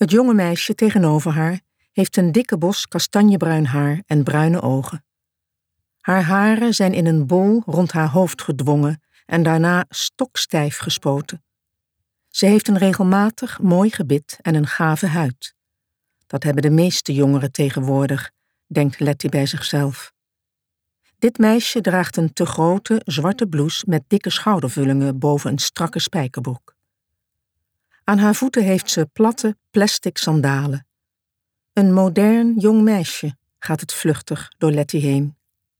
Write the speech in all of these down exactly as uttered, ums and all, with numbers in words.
Het jonge meisje tegenover haar heeft een dikke bos kastanjebruin haar en bruine ogen. Haar haren zijn in een bol rond haar hoofd gedwongen en daarna stokstijf gespoten. Ze heeft een regelmatig mooi gebit en een gave huid. Dat hebben de meeste jongeren tegenwoordig, denkt Letty bij zichzelf. Dit meisje draagt een te grote zwarte blouse met dikke schoudervullingen boven een strakke spijkerbroek. Aan haar voeten heeft ze platte plastic sandalen. Een modern jong meisje, gaat het vluchtig door Letty heen.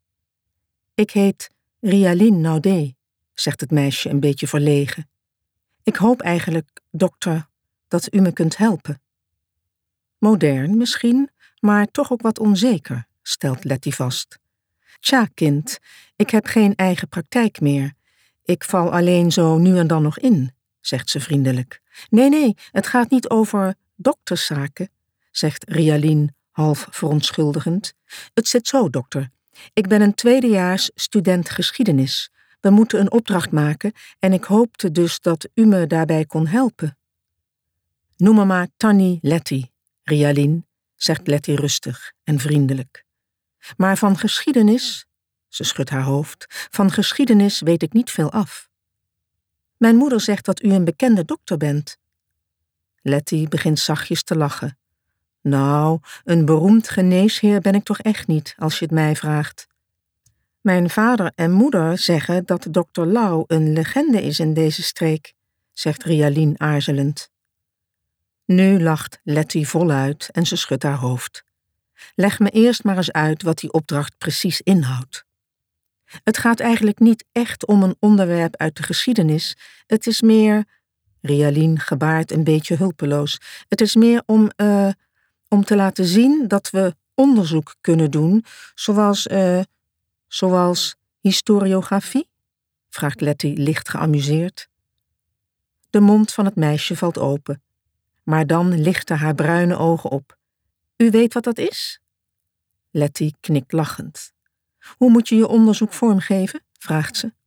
Ik heet Rialine Naudé, zegt het meisje een beetje verlegen. Ik hoop eigenlijk, dokter, dat u me kunt helpen. Modern misschien, maar toch ook wat onzeker, stelt Letty vast. Tja, kind, ik heb geen eigen praktijk meer. Ik val alleen zo nu en dan nog in, zegt ze vriendelijk. Nee, nee, het gaat niet over dokterszaken, zegt Rialine half verontschuldigend. Het zit zo, dokter. Ik ben een tweedejaars student geschiedenis. We moeten een opdracht maken en ik hoopte dus dat u me daarbij kon helpen. Noem me maar Tannie Letty, Rialine, zegt Letty rustig en vriendelijk. Maar van geschiedenis, ze schudt haar hoofd, van geschiedenis weet ik niet veel af. Mijn moeder zegt dat u een bekende dokter bent. Letty begint zachtjes te lachen. Nou, een beroemd geneesheer ben ik toch echt niet, als je het mij vraagt. Mijn vader en moeder zeggen dat dokter Lau een legende is in deze streek, zegt Rialine aarzelend. Nu lacht Letty voluit en ze schudt haar hoofd. Leg me eerst maar eens uit wat die opdracht precies inhoudt. Het gaat eigenlijk niet echt om een onderwerp uit de geschiedenis. Het is meer... Rialine gebaart een beetje hulpeloos. Het is meer om, uh, om te laten zien dat we onderzoek kunnen doen, zoals, uh, zoals historiografie? Vraagt Letty licht geamuseerd. De mond van het meisje valt open, maar dan lichten haar bruine ogen op. U weet wat dat is? Letty knikt lachend. Hoe moet je je onderzoek vormgeven? Vraagt ze.